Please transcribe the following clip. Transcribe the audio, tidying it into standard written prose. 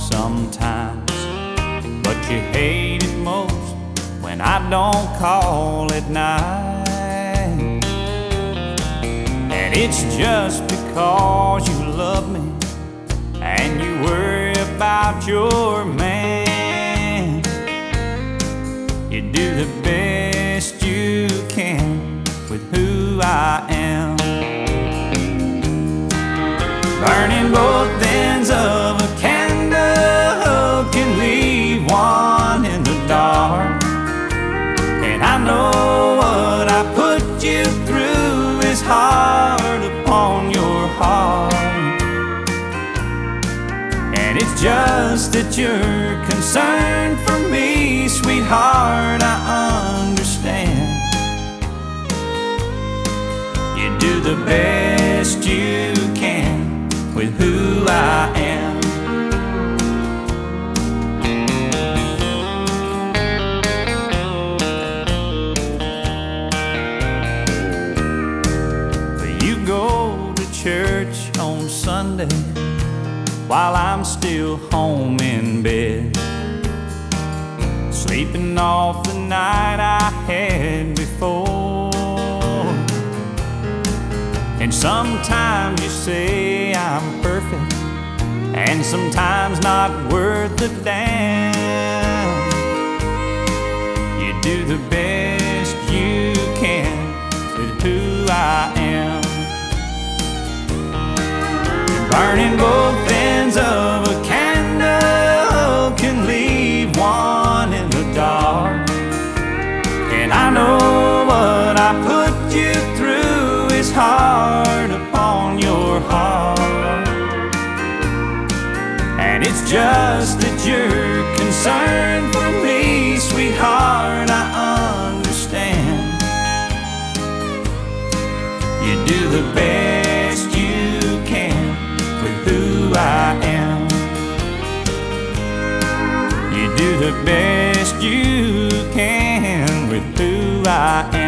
sometimes, but you hate it most when I don't call at night. And it's just because you love me and you worry about your man. You do the best you can with who I am. Burning both ends of a candle can leave one in the dark. And I know what I put you through is hard upon your heart. And it's just that you're concerned for me, sweetheart, I understand. You do the best you can with who I am. But you go to church on Sunday while I'm still home in bed, sleeping off the night I had before. And sometimes you say I'm perfect, and sometimes not worth a damn. You do the best you can with who I am. Burning both ends of a candle can leave one in the dark. And I know what I put you through is hard upon your heart. And it's just that you're concerned for me, sweetheart, I understand. You do the best you can with who I am. You do the best you can with who I am.